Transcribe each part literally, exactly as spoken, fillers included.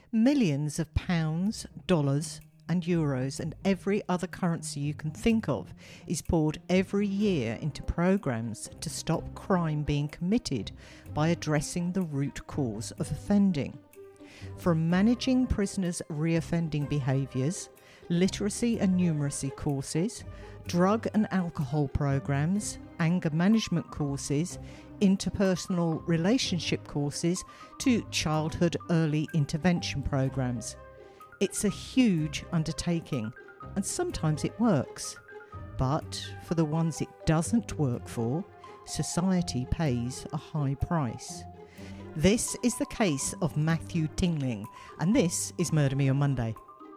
Millions of pounds, dollars and euros and every other currency you can think of is poured every year into programmes to stop crime being committed by addressing the root cause of offending. From managing prisoners' reoffending behaviours, literacy and numeracy courses, drug and alcohol programmes, anger management courses, interpersonal relationship courses to childhood early intervention programmes. It's a huge undertaking and sometimes it works. But for the ones it doesn't work for, society pays a high price. This is the case of Matthew Tingling, and this is Murder Me on Monday.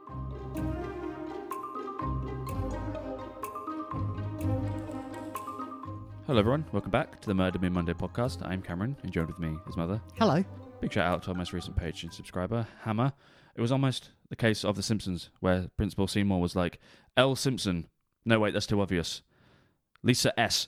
Hello everyone, welcome back to the Murder Me Monday podcast. I'm Cameron, and joined with me is Mother. Hello. Big shout out to our most recent Patreon subscriber, Hammer. It was almost the case of The Simpsons, where Principal Seymour was like, L. Simpson. No, wait, that's too obvious. Lisa S.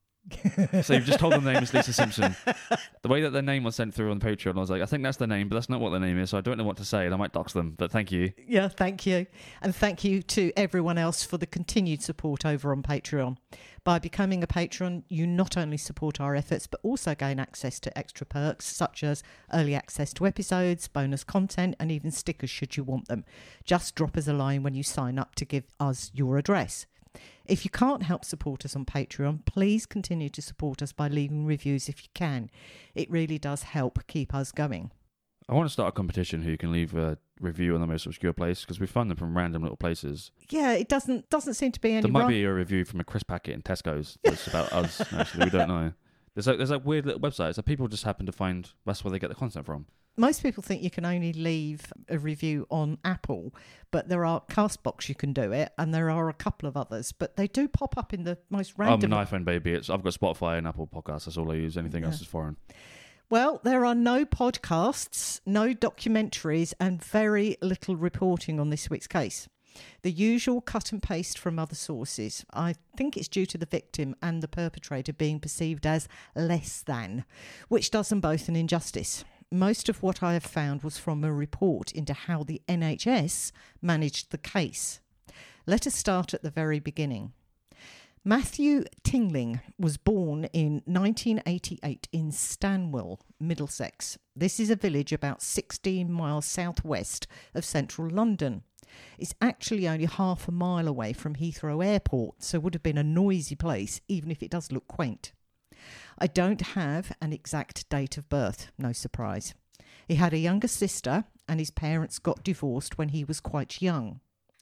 So you've just told them the name is Lisa Simpson. The way that their name was sent through on Patreon, I was like, I think that's their name, but that's not what their name is, so I don't know what to say, and I might dox them, but thank you. Yeah, thank you. And thank you to everyone else for the continued support over on Patreon. By becoming a patron, you not only support our efforts, but also gain access to extra perks, such as early access to episodes, bonus content, and even stickers should you want them. Just drop us a line when you sign up to give us your address. If you can't help support us on Patreon, please continue to support us by leaving reviews if you can. It really does help keep us going. I want to start a competition who can leave a review on the most obscure place, because we find them from random little places. Yeah, it doesn't doesn't seem to be any... There might right. be a review from a crisp packet in Tesco's that's about us, actually, we don't know. There's like, there's like weird little websites that people just happen to find, that's where they get the content from. Most people think you can only leave a review on Apple, but there are Castbox you can do it, and there are a couple of others, but they do pop up in the most random... I'm an iPhone baby. It's, I've got Spotify and Apple Podcasts. That's all I use. Anything Yeah. else is foreign. Well, there are no podcasts, no documentaries, and very little reporting on this week's case. The usual cut and paste from other sources. I think it's due to the victim and the perpetrator being perceived as less than, which does them both an injustice. Most of what I have found was from a report into how the N H S managed the case. Let us start at the very beginning. Matthew Tingling was born in nineteen eighty-eight in Stanwell, Middlesex. This is a village about sixteen miles southwest of central London. It's actually only half a mile away from Heathrow Airport, so would have been a noisy place, even if it does look quaint. I don't have an exact date of birth, no surprise. He had a younger sister and his parents got divorced when he was quite young.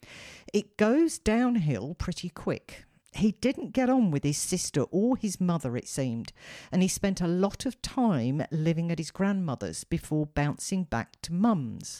It goes downhill pretty quick. He didn't get on with his sister or his mother, it seemed, and he spent a lot of time living at his grandmother's before bouncing back to mum's.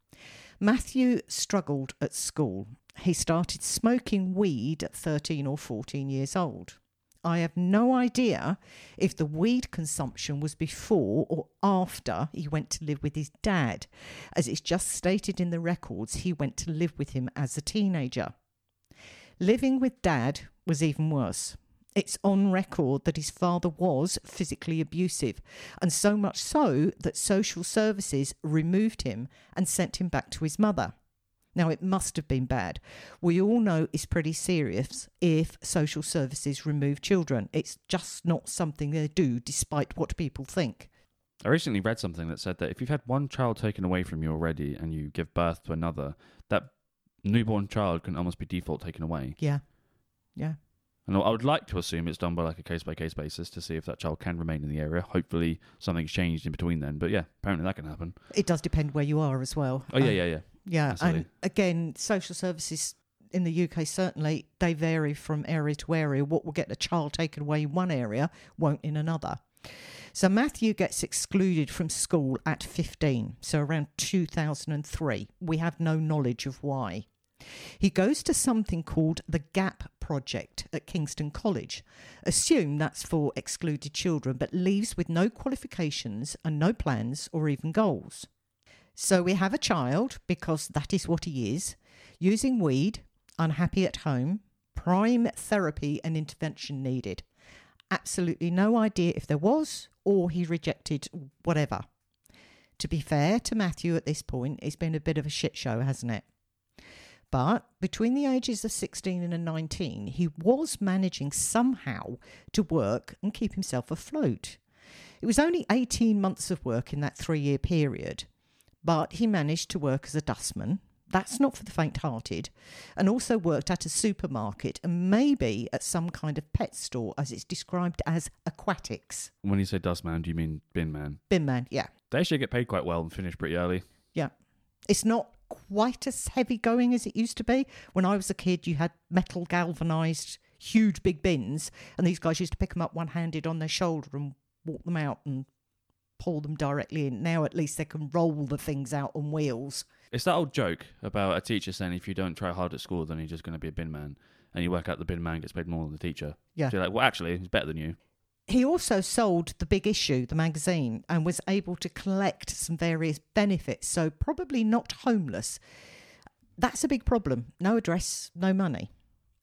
Matthew struggled at school. He started smoking weed at thirteen or fourteen years old. I have no idea if the weed consumption was before or after he went to live with his dad, as it's just stated in the records he went to live with him as a teenager. Living with dad was even worse. It's on record that his father was physically abusive, and so much so that social services removed him and sent him back to his mother. Now, it must have been bad. We all know it's pretty serious if social services remove children. It's just not something they do, despite what people think. I recently read something that said that if you've had one child taken away from you already and you give birth to another, that newborn child can almost be default taken away. Yeah, yeah. And I would like to assume it's done by like a case-by-case basis to see if that child can remain in the area. Hopefully something's changed in between then. But yeah, apparently that can happen. It does depend where you are as well. Oh, yeah, um, yeah, yeah. Yeah, Absolutely. And again, social services in the U K, certainly, they vary from area to area. What will get a child taken away in one area won't in another. So Matthew gets excluded from school at fifteen, so around two thousand three. We have no knowledge of why. He goes to something called the GAP Project at Kingston College. Assume that's for excluded children, but leaves with no qualifications and no plans or even goals. So we have a child, because that is what he is, using weed, unhappy at home, prime therapy and intervention needed. Absolutely no idea if there was, or he rejected whatever. To be fair to Matthew at this point, it's been a bit of a shit show, hasn't it? But between the ages of sixteen and nineteen, he was managing somehow to work and keep himself afloat. It was only eighteen months of work in that three-year period, but he managed to work as a dustman. That's not for the faint-hearted, and also worked at a supermarket and maybe at some kind of pet store, as it's described as aquatics. When you say dustman, do you mean bin man? Bin man, yeah. They actually get paid quite well and finish pretty early. Yeah. It's not quite as heavy going as it used to be. When I was a kid, you had metal galvanised, huge big bins, and these guys used to pick them up one-handed on their shoulder and walk them out and pull them directly in. Now at least they can roll the things out on wheels. It's that old joke about a teacher saying if you don't try hard at school, then you're just going to be a bin man. And you work out the bin man gets paid more than the teacher. Yeah. So you're like, well, actually, he's better than you. He also sold The Big Issue, the magazine, and was able to collect some various benefits, so probably not homeless. That's a big problem. No address, no money.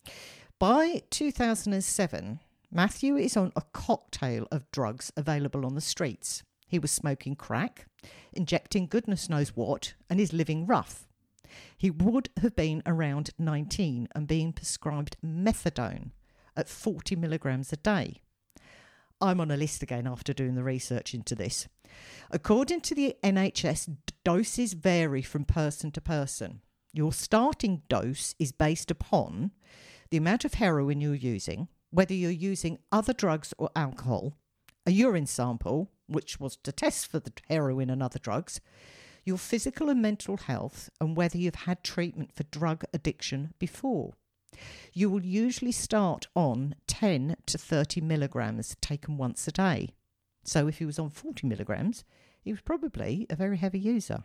By two thousand seven, Matthew is on a cocktail of drugs available on the streets. He was smoking crack, injecting goodness knows what, and is living rough. He would have been around nineteen and being prescribed methadone at forty milligrams a day. I'm on a list again after doing the research into this. According to the N H S, doses vary from person to person. Your starting dose is based upon the amount of heroin you're using, whether you're using other drugs or alcohol, a urine sample, which was to test for the heroin and other drugs, your physical and mental health, and whether you've had treatment for drug addiction before. You will usually start on ten to thirty milligrams taken once a day. So if he was on forty milligrams, he was probably a very heavy user.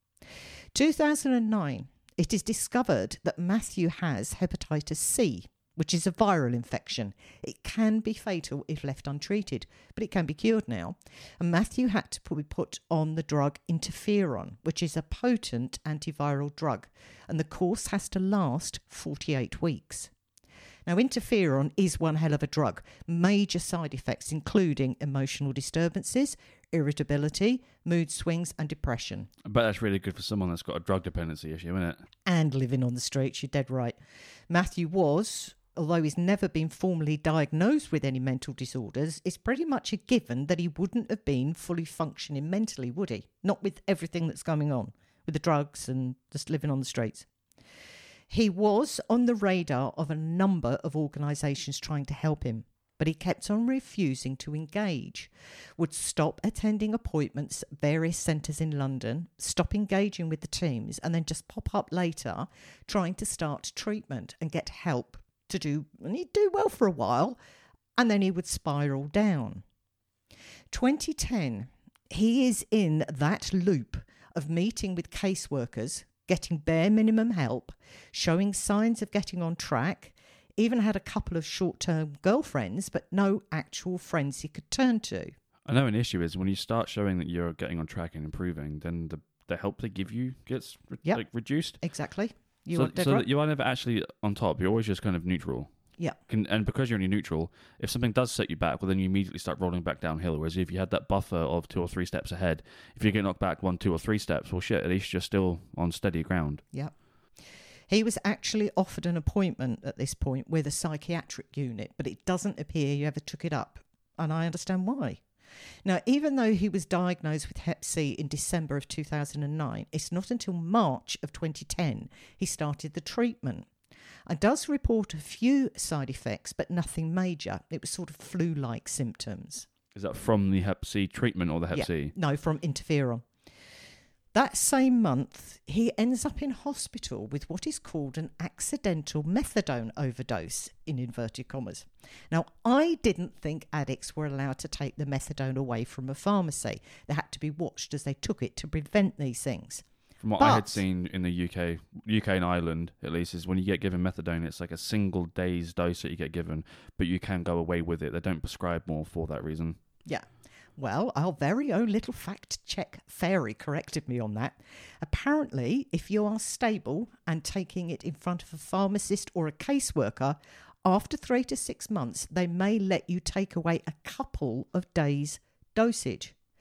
two thousand nine, it is discovered that Matthew has hepatitis C, which is a viral infection. It can be fatal if left untreated, but it can be cured now. And Matthew had to be put on the drug interferon, which is a potent antiviral drug, and the course has to last forty-eight weeks. Now, interferon is one hell of a drug. Major side effects including emotional disturbances, irritability, mood swings and depression. I bet that's really good for someone that's got a drug dependency issue, isn't it? And living on the streets, you're dead right. Matthew was, although he's never been formally diagnosed with any mental disorders, it's pretty much a given that he wouldn't have been fully functioning mentally, would he? Not with everything that's going on, with the drugs and just living on the streets. He was on the radar of a number of organisations trying to help him, but he kept on refusing to engage, would stop attending appointments at various centres in London, stop engaging with the teams, and then just pop up later trying to start treatment and get help to do, and he'd do well for a while, and then he would spiral down. twenty ten, he is in that loop of meeting with caseworkers, getting bare minimum help, showing signs of getting on track, even had a couple of short-term girlfriends, but no actual friends he could turn to. I know an issue is when you start showing that you're getting on track and improving, then the, the help they give you gets re- Yep. like reduced. Exactly. You so are dead so right. that you are never actually on top. You're always just kind of neutral. Yeah. Can, and because you're only neutral, if something does set you back, well, then you immediately start rolling back downhill. Whereas if you had that buffer of two or three steps ahead, if you get knocked back one, two or three steps, well, shit, at least you're still on steady ground. Yeah. He was actually offered an appointment at this point with a psychiatric unit, but it doesn't appear you ever took it up. And I understand why. Now, even though he was diagnosed with hep C in December of two thousand nine, it's not until March of twenty ten he started the treatment. It does report a few side effects, but nothing major. It was sort of flu-like symptoms. Is that from the hep C treatment or the hep yeah. C? No, from interferon. That same month, he ends up in hospital with what is called an accidental methadone overdose, in inverted commas. Now, I didn't think addicts were allowed to take the methadone away from a pharmacy. They had to be watched as they took it to prevent these things. From what But- I had seen in the U K, U K and Ireland at least, is when you get given methadone, it's like a single day's dose that you get given, but you can go away with it. They don't prescribe more for that reason. Yeah. Well, our very own little fact-check fairy corrected me on that. Apparently, if you are stable and taking it in front of a pharmacist or a caseworker, after three to six months, they may let you take away a couple of days' dosage.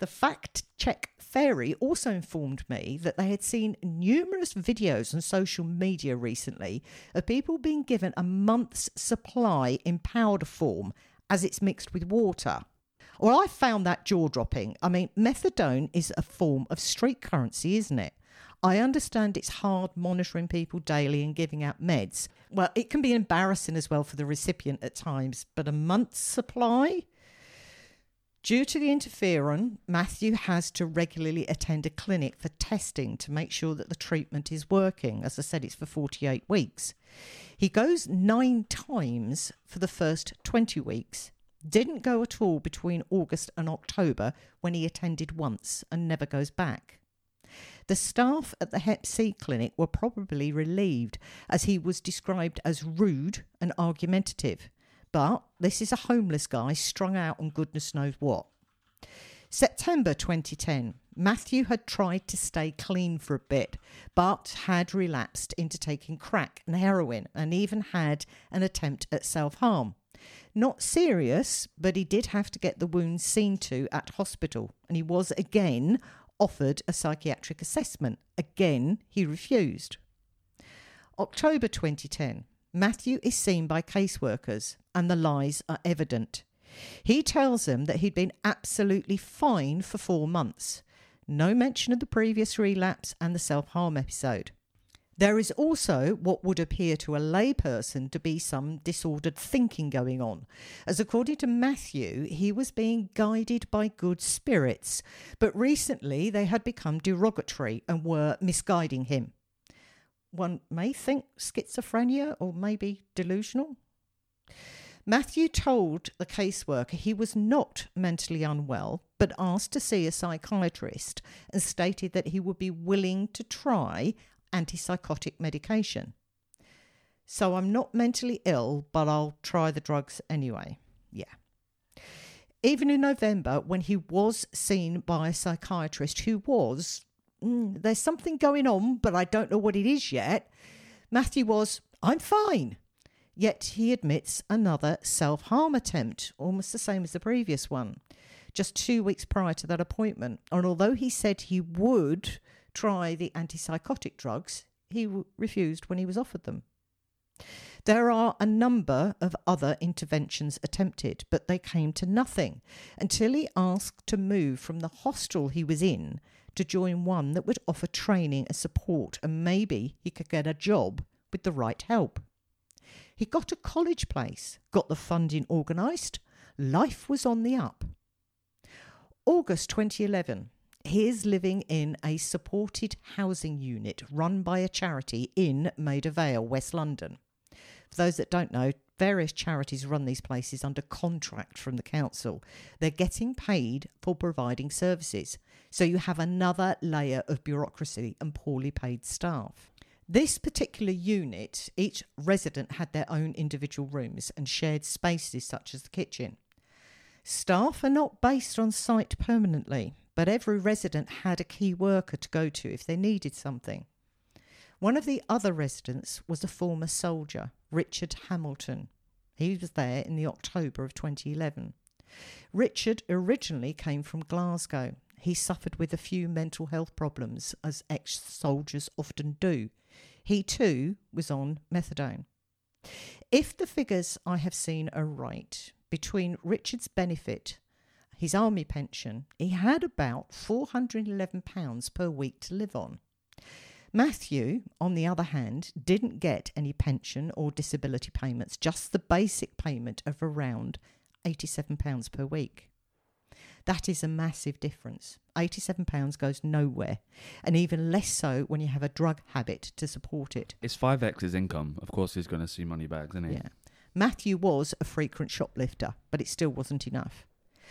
The Fact Check Fairy also informed me that they had seen numerous videos on social media recently of people being given a month's supply in powder form as it's mixed with water. Well, I found that jaw-dropping. I mean, methadone is a form of street currency, isn't it? I understand it's hard monitoring people daily and giving out meds. Well, it can be embarrassing as well for the recipient at times, but a month's supply? Due to the interferon, Matthew has to regularly attend a clinic for testing to make sure that the treatment is working. As I said, it's for forty-eight weeks. He goes nine times for the first twenty weeks. Didn't go at all between August and October when he attended once and never goes back. The staff at the Hep C clinic were probably relieved as he was described as rude and argumentative. But this is a homeless guy strung out on goodness knows what. September twenty ten. Matthew had tried to stay clean for a bit, but had relapsed into taking crack and heroin and even had an attempt at self-harm. Not serious, but he did have to get the wounds seen to at hospital, and he was again offered a psychiatric assessment. Again, he refused. October twenty ten. Matthew is seen by caseworkers and the lies are evident. He tells them that he'd been absolutely fine for four months. No mention of the previous relapse and the self-harm episode. There is also what would appear to a layperson to be some disordered thinking going on, as according to Matthew, he was being guided by good spirits, but recently they had become derogatory and were misguiding him. One may think schizophrenia or maybe delusional. Matthew told the caseworker he was not mentally unwell, but asked to see a psychiatrist and stated that he would be willing to try antipsychotic medication. So I'm not mentally ill, but I'll try the drugs anyway. Yeah. Even in November, when he was seen by a psychiatrist who was, mm, there's something going on, but I don't know what it is yet, Matthew was, I'm fine. Yet he admits another self-harm attempt, almost the same as the previous one, just two weeks prior to that appointment. And although he said he would try the antipsychotic drugs, he w- refused when he was offered them. There are a number of other interventions attempted, but they came to nothing until he asked to move from the hostel he was in to join one that would offer training and support, and maybe he could get a job with the right help. He got a college place, got the funding organised, life was on the up. August twenty eleven. He is living in a supported housing unit run by a charity in Maida Vale, West London. For those that don't know, various charities run these places under contract from the council. They're getting paid for providing services. So you have another layer of bureaucracy and poorly paid staff. This particular unit, each resident had their own individual rooms and shared spaces such as the kitchen. Staff are not based on site permanently, but every resident had a key worker to go to if they needed something. One of the other residents was a former soldier, Richard Hamilton. He was there in the October of twenty eleven. Richard originally came from Glasgow. He suffered with a few mental health problems, as ex-soldiers often do. He too was on methadone. If the figures I have seen are right, between Richard's benefit, his army pension, he had about four hundred eleven pounds per week to live on. Matthew, on the other hand, didn't get any pension or disability payments, just the basic payment of around eighty-seven pounds per week. That is a massive difference. eighty-seven pounds goes nowhere, and even less so when you have a drug habit to support it. It's five x his income. Of course he's going to see money bags, isn't he? Yeah. Matthew was a frequent shoplifter, but it still wasn't enough.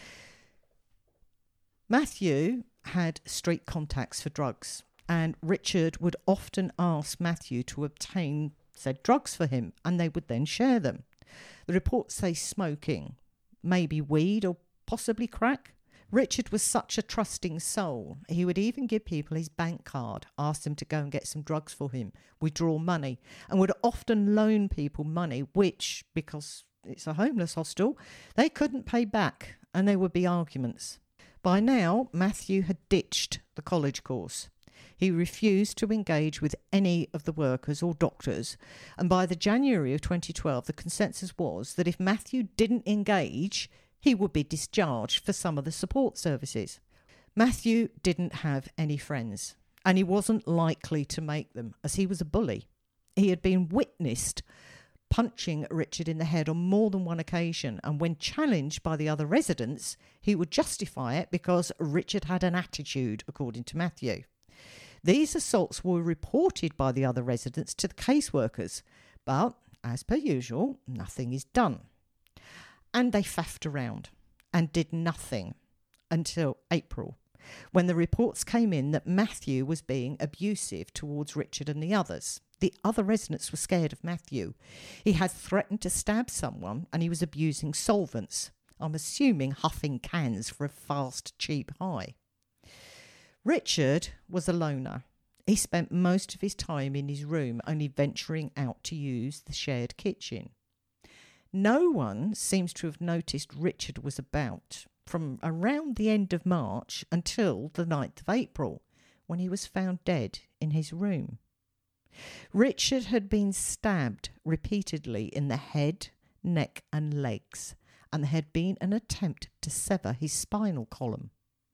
Matthew had street contacts for drugs, and Richard would often ask Matthew to obtain said drugs for him, and they would then share them. The reports say smoking, maybe weed or possibly crack. Richard was such a trusting soul. He would even give people his bank card, ask them to go and get some drugs for him, withdraw money, and would often loan people money, which, because it's a homeless hostel, they couldn't pay back, and there would be arguments. By now, Matthew had ditched the college course. He refused to engage with any of the workers or doctors, and by the January of twenty twelve, the consensus was that if Matthew didn't engage, he would be discharged for some of the support services. Matthew didn't have any friends, and he wasn't likely to make them, as he was a bully. He had been witnessed punching Richard in the head on more than one occasion, and when challenged by the other residents, he would justify it because Richard had an attitude, according to Matthew. These assaults were reported by the other residents to the caseworkers, but, as per usual, nothing is done. And they faffed around and did nothing until April, when the reports came in that Matthew was being abusive towards Richard and the others. The other residents were scared of Matthew. He had threatened to stab someone and he was abusing solvents. I'm assuming huffing cans for a fast, cheap high. Richard was a loner. He spent most of his time in his room, only venturing out to use the shared kitchen. No one seems to have noticed Richard was about from around the end of March until the ninth of April, when he was found dead in his room. Richard had been stabbed repeatedly in the head, neck and legs, and there had been an attempt to sever his spinal column.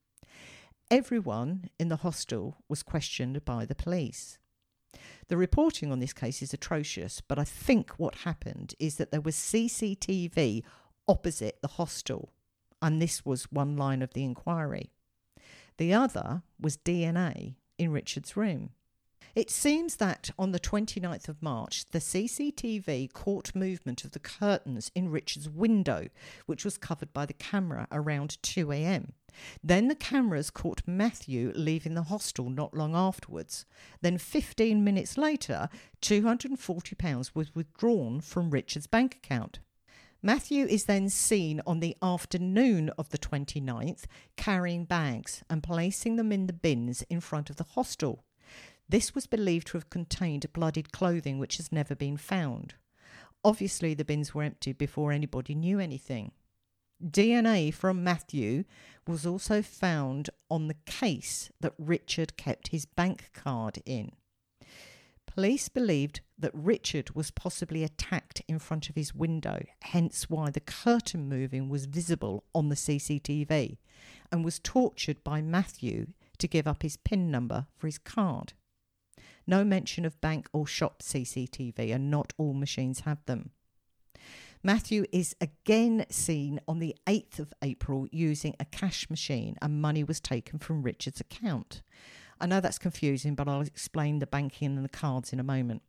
Everyone in the hostel was questioned by the police. The reporting on this case is atrocious, but I think what happened is that there was C C T V opposite the hostel, and this was one line of the inquiry. The other was D N A in Richard's room. It seems that on the twenty-ninth of March, the C C T V caught movement of the curtains in Richard's window, which was covered by the camera around two a.m. Then the cameras caught Matthew leaving the hostel not long afterwards. Then fifteen minutes later, two hundred forty pounds was withdrawn from Richard's bank account. Matthew is then seen on the afternoon of the twenty-ninth carrying bags and placing them in the bins in front of the hostel. This was believed to have contained bloodied clothing which has never been found. Obviously, the bins were emptied before anybody knew anything. D N A from Matthew was also found on the case that Richard kept his bank card in. Police believed that Richard was possibly attacked in front of his window, hence why the curtain moving was visible on the C C T V, and was tortured by Matthew to give up his PIN number for his card. No mention of bank or shop C C T V, and not all machines have them. Matthew is again seen on the eighth of April using a cash machine, and money was taken from Richard's account. I know that's confusing, but I'll explain the banking and the cards in a moment.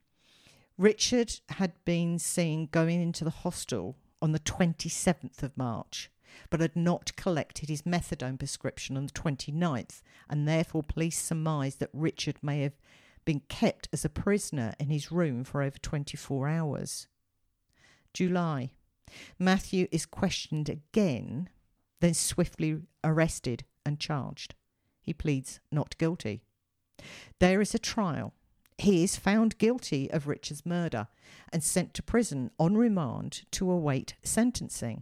Richard had been seen going into the hostel on the twenty-seventh of March, but had not collected his methadone prescription on the twenty-ninth, and therefore police surmised that Richard may have been kept as a prisoner in his room for over twenty-four hours. July. Matthew is questioned again, then swiftly arrested and charged. He pleads not guilty. There is a trial. He is found guilty of Richard's murder and sent to prison on remand to await sentencing.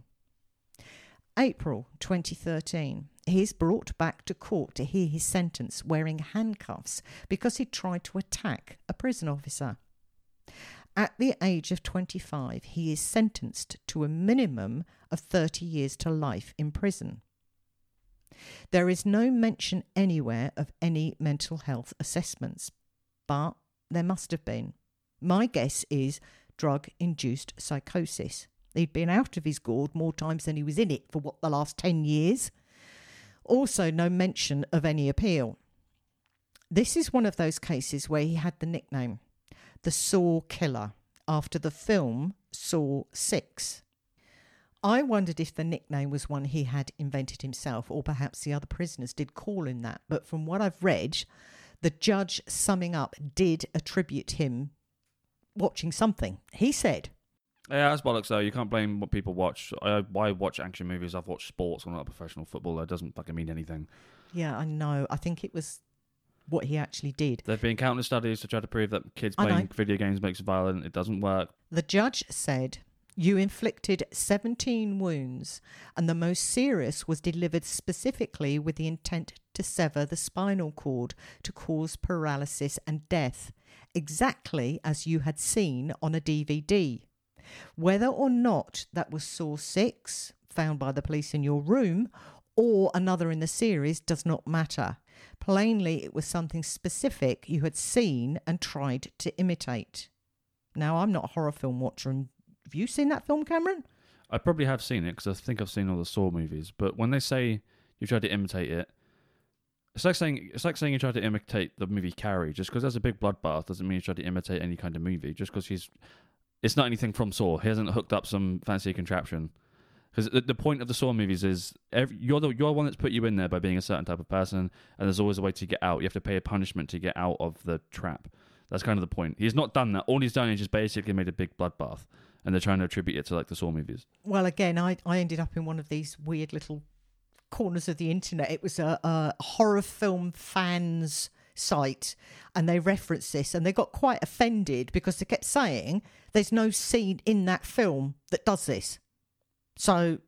April twenty thirteen. He is brought back to court to hear his sentence wearing handcuffs because he tried to attack a prison officer. At the age of twenty-five, he is sentenced to a minimum of thirty years to life in prison. There is no mention anywhere of any mental health assessments, but there must have been. My guess is drug-induced psychosis. He'd been out of his gourd more times than he was in it for, what, the last ten years? Also, no mention of any appeal. This is one of those cases where he had the nickname, the Saw Killer, after the film Saw six. I wondered if the nickname was one he had invented himself, or perhaps the other prisoners did call him that. But from what I've read, the judge summing up did attribute him watching something. He said, Yeah, that's bollocks though. You can't blame what people watch. I, I watch action movies. I've watched sports. I'm not a professional footballer. It doesn't fucking mean anything. Yeah, I know. I think it was what he actually did. There have been countless studies to try to prove that kids playing video games makes it violent. It doesn't work. The judge said, You inflicted seventeen wounds, and the most serious was delivered specifically with the intent to sever the spinal cord to cause paralysis and death, exactly as you had seen on a D V D. Whether or not that was Saw six, found by the police in your room, or another in the series does not matter. Plainly, it was something specific you had seen and tried to imitate. Now, I'm not a horror film watcher, and have you seen that film, Cameron? I probably have seen it because I think I've seen all the Saw movies. But when they say you tried to imitate it, it's like saying it's like saying you tried to imitate the movie Carrie. Just because there's a big bloodbath doesn't mean you tried to imitate any kind of movie. Just because he's, it's not anything from Saw. He hasn't hooked up some fancy contraption. Because the, the point of the Saw movies is every, you're the you're one that's put you in there by being a certain type of person, and there's always a way to get out. You have to pay a punishment to get out of the trap. That's kind of the point. He's not done that. All he's done is just basically made a big bloodbath. And they're trying to attribute it to like the Saw movies. Well, again, I, I ended up in one of these weird little corners of the internet. It was a, a horror film fans site, and they referenced this, and they got quite offended because they kept saying there's no scene in that film that does this. So,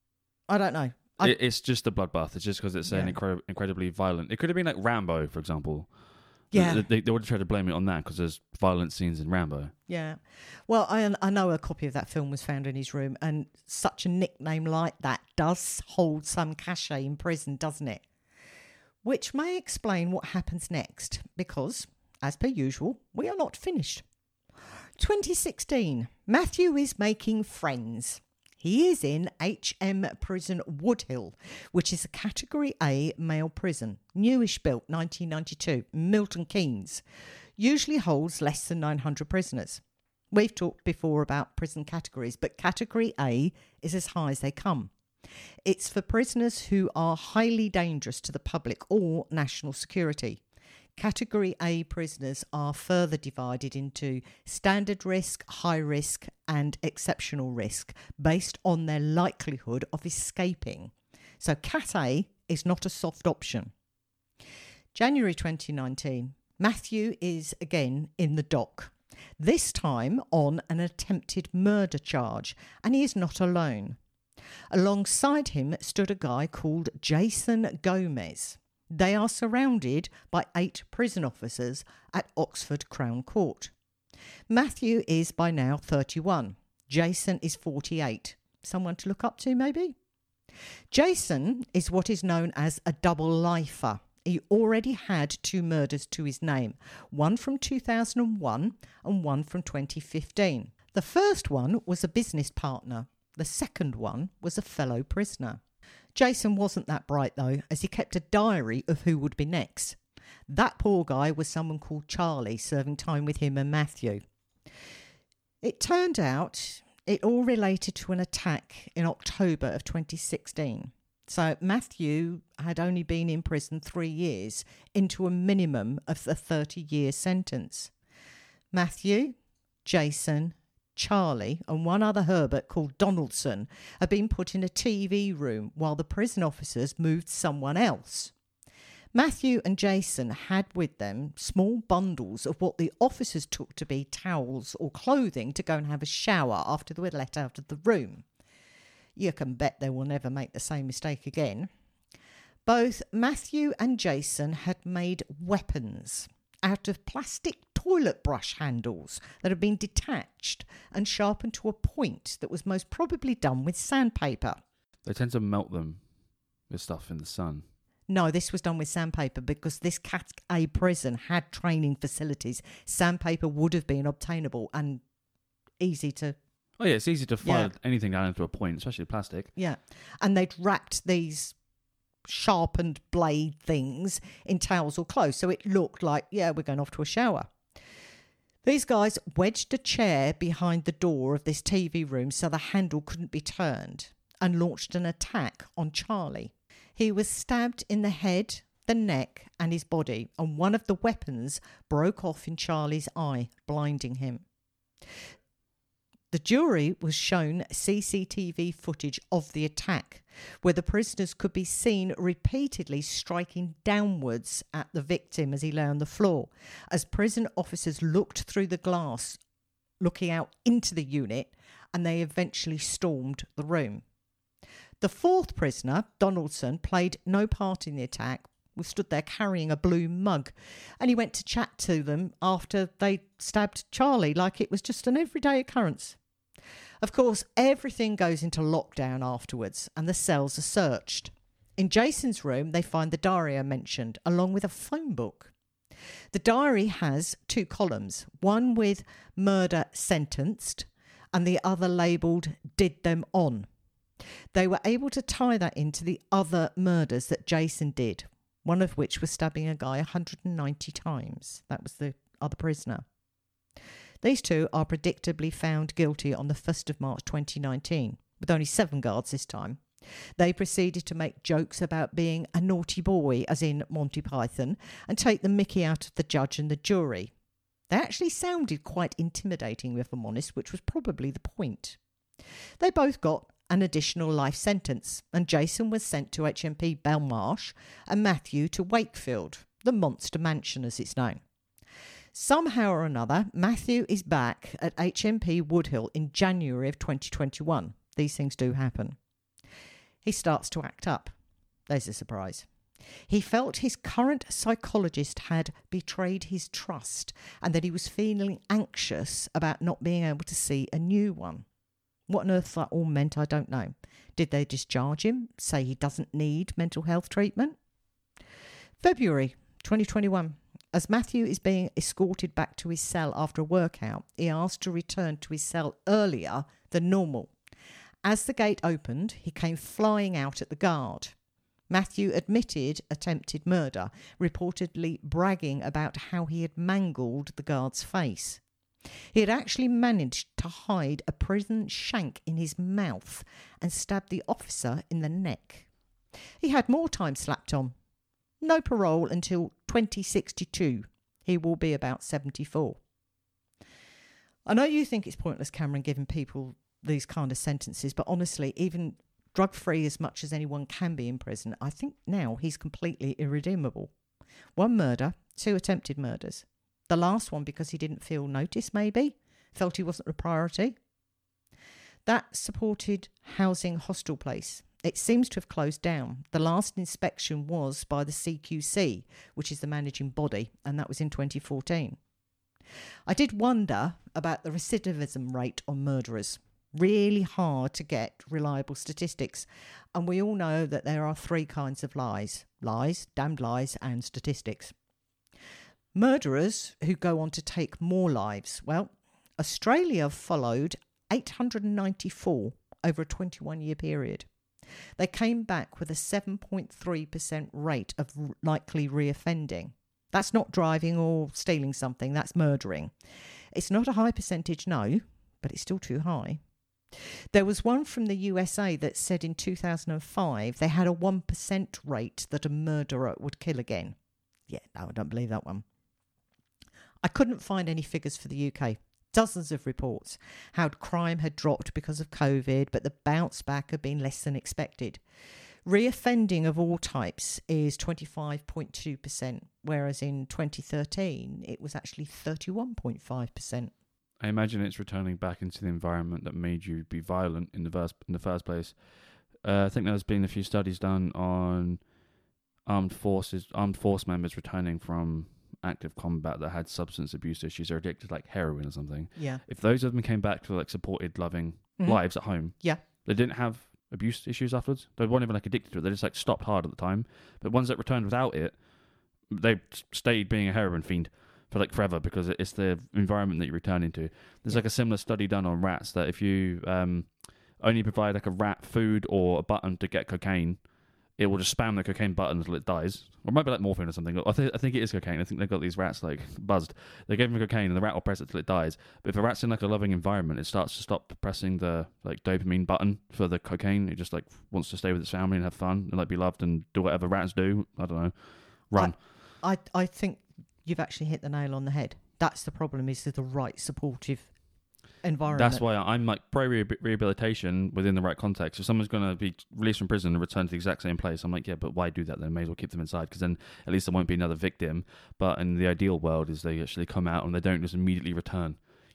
I don't know. I, it, it's just a bloodbath. It's just because it's saying Yeah. incre- incredibly violent. It could have been like Rambo, for example. Yeah. They, they, they would have tried to blame it on that because there's violent scenes in Rambo. Yeah. Well, I I know a copy of that film was found in his room, and such a nickname like that does hold some cachet in prison, doesn't it? Which may explain what happens next, because, as per usual, we are not finished. twenty sixteen. Matthew is making friends. He is in H M Prison Woodhill, which is a Category A male prison, newish built, nineteen ninety-two, Milton Keynes. Usually holds less than nine hundred prisoners. We've talked before about prison categories, but Category A is as high as they come. It's for prisoners who are highly dangerous to the public or national security. Category A prisoners are further divided into standard risk, high risk and exceptional risk based on their likelihood of escaping. So Cat A is not a soft option. January twenty nineteen, Matthew is again in the dock, this time on an attempted murder charge, and he is not alone. Alongside him stood a guy called Jason Gomez. They are surrounded by eight prison officers at Oxford Crown Court. Matthew is by now thirty-one. Jason is forty-eight. Someone to look up to, maybe? Jason is what is known as a double lifer. He already had two murders to his name, one from two thousand one and one from twenty fifteen. The first one was a business partner. The second one was a fellow prisoner. Jason wasn't that bright, though, as he kept a diary of who would be next. That poor guy was someone called Charlie, serving time with him and Matthew. It turned out it all related to an attack in October of twenty sixteen. So Matthew had only been in prison three years into a minimum of a thirty-year sentence. Matthew, Jason, Charlie and one other Herbert called Donaldson had been put in a T V room while the prison officers moved someone else. Matthew and Jason had with them small bundles of what the officers took to be towels or clothing to go and have a shower after they were let out of the room. You can bet they will never make the same mistake again. Both Matthew and Jason had made weapons out of plastic toilet brush handles that had been detached and sharpened to a point that was most probably done with sandpaper. They tend to melt them with stuff in the sun. No, this was done with sandpaper because this Cat A prison had training facilities. Sandpaper would have been obtainable and easy to... Oh yeah, it's easy to fire Yeah. anything down into a point, especially plastic. Yeah. And they'd wrapped these sharpened blade things in towels or clothes. So it looked like, yeah, we're going off to a shower. These guys wedged a chair behind the door of this T V room so the handle couldn't be turned and launched an attack on Charlie. He was stabbed in the head, the neck and his body, and one of the weapons broke off in Charlie's eye, blinding him. The jury was shown C C T V footage of the attack, where the prisoners could be seen repeatedly striking downwards at the victim as he lay on the floor, as prison officers looked through the glass, looking out into the unit, and they eventually stormed the room. The fourth prisoner, Donaldson, played no part in the attack, was stood there carrying a blue mug, and he went to chat to them after they stabbed Charlie like it was just an everyday occurrence. Of course, everything goes into lockdown afterwards and the cells are searched. In Jason's room, they find the diary I mentioned, along with a phone book. The diary has two columns, one with murder sentenced and the other labelled did them on. They were able to tie that into the other murders that Jason did, one of which was stabbing a guy one hundred ninety times. That was the other prisoner. These two are predictably found guilty on the first of March twenty nineteen, with only seven guards this time. They proceeded to make jokes about being a naughty boy, as in Monty Python, and take the mickey out of the judge and the jury. They actually sounded quite intimidating, if I'm honest, which was probably the point. They both got an additional life sentence, and Jason was sent to H M P Belmarsh and Matthew to Wakefield, the Monster Mansion as it's known. Somehow or another, Matthew is back at H M P Woodhill in January of twenty twenty-one. These things do happen. He starts to act up. There's a surprise. He felt his current psychologist had betrayed his trust and that he was feeling anxious about not being able to see a new one. What on earth that all meant, I don't know. Did they discharge him, say he doesn't need mental health treatment? February twenty twenty-one. As Matthew is being escorted back to his cell after a workout, he asked to return to his cell earlier than normal. As the gate opened, he came flying out at the guard. Matthew admitted attempted murder, reportedly bragging about how he had mangled the guard's face. He had actually managed to hide a prison shank in his mouth and stabbed the officer in the neck. He had more time slapped on. No parole until twenty sixty-two. He will be about seventy-four. I know you think it's pointless, Cameron, giving people these kind of sentences, but honestly, even drug-free as much as anyone can be in prison, I think now he's completely irredeemable. One murder, two attempted murders. The last one because he didn't feel noticed, maybe, felt he wasn't a priority. That supported housing hostel place. It seems to have closed down. The last inspection was by the C Q C, which is the managing body, and that was in twenty fourteen. I did wonder about the recidivism rate on murderers. Really hard to get reliable statistics. And we all know that there are three kinds of lies. Lies, damned lies, and statistics. Murderers who go on to take more lives. Well, Australia followed eight hundred ninety-four over a twenty-one year period. They came back with a seven point three percent rate of likely reoffending. That's not driving or stealing something, that's murdering. It's not a high percentage, no, but it's still too high. There was one from the U S A that said in two thousand five they had a one percent rate that a murderer would kill again. Yeah, no, I don't believe that one. I couldn't find any figures for the U K. Dozens of reports how crime had dropped because of COVID, but the bounce back had been less than expected. Reoffending of all types is twenty-five point two percent, whereas in twenty thirteen it was actually thirty-one point five percent. I imagine it's returning back into the environment that made you be violent in the first in the first place. Uh, I think there's been a few studies done on armed forces, armed force members returning from active combat that had substance abuse issues or addicted, like heroin or something. Yeah. If those of them came back to like supported, loving mm-hmm. lives at home, yeah, they didn't have abuse issues afterwards. They weren't even like addicted to it. They just like stopped hard at the time. But ones that returned without it, they stayed being a heroin fiend for like forever because it's the environment that you return into. There's yeah. like a similar study done on rats that if you um, only provide like a rat food or a button to get cocaine, it will just spam the cocaine button until it dies. Or it might be like morphine or something. I, th- I think it is cocaine. I think they've got these rats like buzzed. They gave them cocaine and the rat will press it till it dies. But if a rat's in like a loving environment, it starts to stop pressing the like dopamine button for the cocaine. It just like wants to stay with its family and have fun and like be loved and do whatever rats do. I don't know. Run. I, I, I think you've actually hit the nail on the head. That's the problem, is the right supportive environment. That's why I'm like pro rehabilitation within the right context. If someone's going to be released from prison and return to the exact same place, I'm like, yeah, but why do that then? May as well keep them inside, because then at least there won't be another victim. But in the ideal world is they actually come out and they don't just immediately return.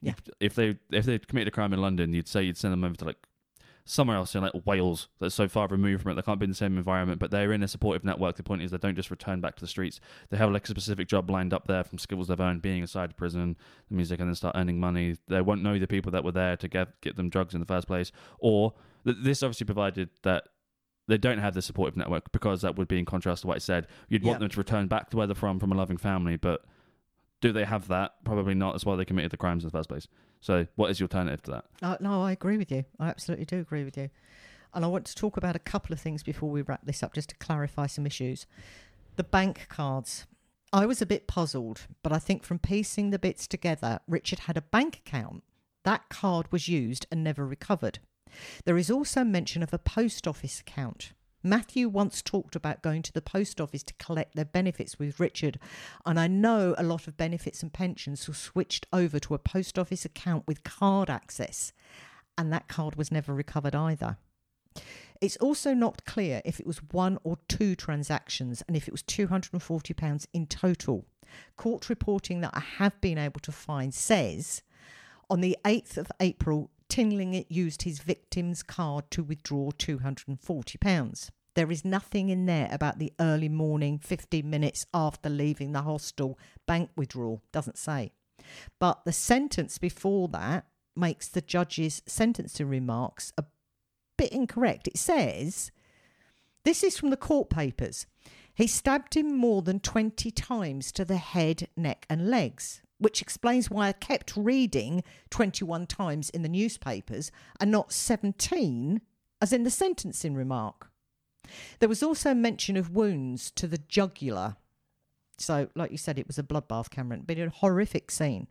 Yeah. If they if they committed a crime in London, you'd say you'd send them over to like somewhere else in like Wales that's so far removed from it they can't be in the same environment, but they're in a supportive network. The point is they don't just return back to the streets. They have like a specific job lined up there from skills they've earned being inside the prison. That means they can then start earning money. They won't know the people that were there to get get them drugs in the first place. Or th- this obviously provided that they don't have the supportive network, because that would be in contrast to what I said. You'd want Yeah. them to return back to where they're from, from a loving family, but do they have that? Probably not. That's why they committed the crimes in the first place. So what is the alternative to that? Uh, no, I agree with you. I absolutely do agree with you. And I want to talk about a couple of things before we wrap this up, just to clarify some issues. The bank cards. I was a bit puzzled, but I think from piecing the bits together, Richard had a bank account. That card was used and never recovered. There is also mention of a post office account. Matthew once talked about going to the post office to collect their benefits with Richard, and I know a lot of benefits and pensions were switched over to a post office account with card access, and that card was never recovered either. It's also not clear if it was one or two transactions and if it was two hundred forty pounds in total. Court reporting that I have been able to find says on the eighth of April, Tinling used his victim's card to withdraw two hundred forty pounds. There is nothing in there about the early morning, fifteen minutes after leaving the hostel bank withdrawal. Doesn't say. But the sentence before that makes the judge's sentencing remarks a bit incorrect. It says, this is from the court papers, he stabbed him more than twenty times to the head, neck and legs, which explains why I kept reading twenty-one times in the newspapers and not seventeen as in the sentencing remark. There was also mention of wounds to the jugular. So, like you said, it was a bloodbath, Cameron, but a horrific scene.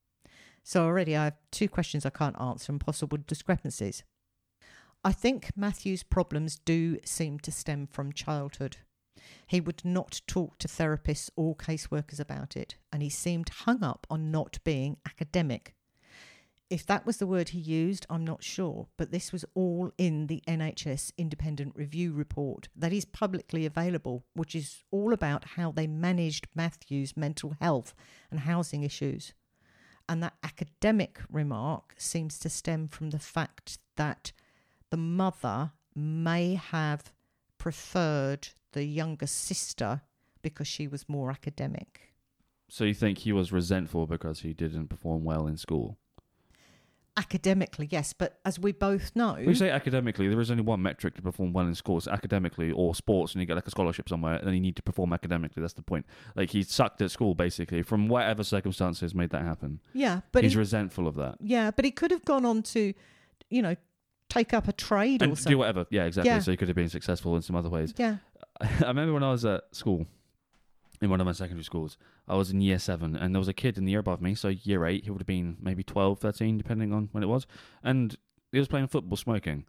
So already I have two questions I can't answer and possible discrepancies. I think Matthew's problems do seem to stem from childhood. He would not talk to therapists or caseworkers about it, and he seemed hung up on not being academic. If that was the word he used, I'm not sure, but this was all in the N H S Independent Review report that is publicly available, which is all about how they managed Matthew's mental health and housing issues. And that academic remark seems to stem from the fact that the mother may have preferred the younger sister because she was more academic. So you think he was resentful because he didn't perform well in school? Academically, yes, but as we both know... We say academically, there is only one metric to perform well in school. It's academically or sports, and you get like a scholarship somewhere, and then you need to perform academically. That's the point. Like, he sucked at school, basically, from whatever circumstances made that happen. Yeah, but... He's he, resentful of that. Yeah, but he could have gone on to, you know, take up a trade and or something. do whatever. Yeah, exactly. Yeah. So he could have been successful in some other ways. Yeah. I remember when I was at school, in one of my secondary schools, I was in year seven, and there was a kid in the year above me, so year eight, he would have been maybe twelve, thirteen, depending on when it was, and he was playing football, smoking.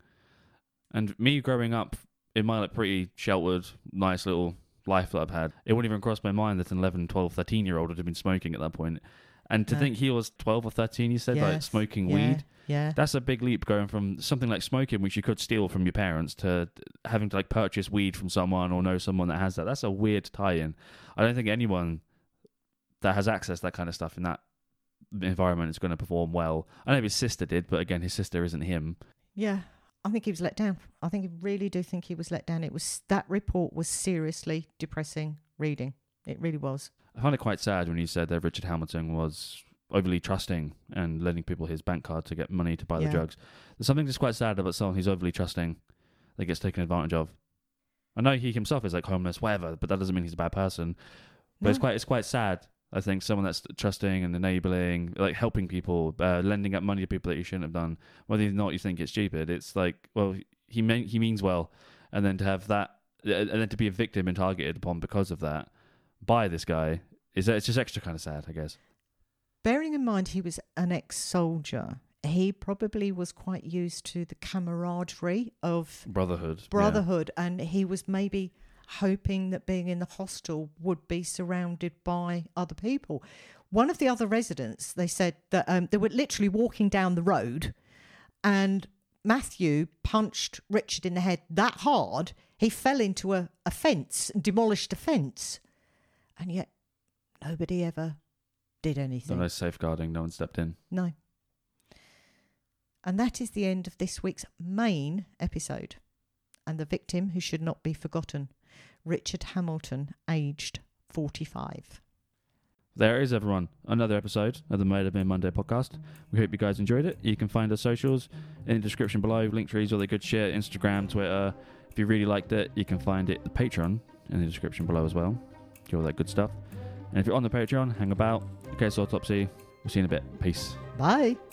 And me growing up in my like pretty sheltered, nice little life that I've had, it wouldn't even cross my mind that an eleven, twelve, thirteen-year-old would have been smoking at that point. And to No. think he was twelve or thirteen, you said, Yes. like, smoking Yeah. weed, Yeah. that's a big leap, going from something like smoking, which you could steal from your parents, to having to like purchase weed from someone or know someone that has that. That's a weird tie-in. I don't think anyone that has access to that kind of stuff in that environment is going to perform well. I know his sister did, but again, his sister isn't him. Yeah. I think he was let down. I think I really do think he was let down. It was that report was seriously depressing reading. It really was. I found it quite sad when you said that Richard Hamilton was overly trusting and lending people his bank card to get money to buy Yeah. the drugs. There's something that's quite sad about someone who's overly trusting that gets taken advantage of. I know he himself is like homeless, whatever, but that doesn't mean he's a bad person. But No. it's quite it's quite sad. I think someone that's trusting and enabling, like helping people, uh, lending out money to people that you shouldn't have done, whether or not you think it's stupid. It's like, well, he mean, he means well, and then to have that, and then to be a victim and targeted upon because of that by this guy is it's just extra kind of sad, I guess. Bearing in mind he was an ex-soldier, he probably was quite used to the camaraderie of Brotherhood, brotherhood, and he was maybe hoping that being in the hostel would be surrounded by other people. One of the other residents, they said that um, they were literally walking down the road, and Matthew punched Richard in the head that hard he fell into a, a fence and demolished a fence, and yet nobody ever did anything. No safeguarding, no one stepped in. No, And that is the end of this week's main episode. And the victim who should not be forgotten, Richard Hamilton, aged forty-five. There is, everyone, another episode of the Murder Bin Monday podcast. We hope you guys enjoyed it. You can find our socials in the description below, link trees, all the good shit, Instagram, Twitter. If you really liked it, you can find it, the Patreon, in the description below as well. Get all that good stuff. And if you're on the Patreon, hang about. Case Autopsy. We'll see you in a bit. Peace. Bye.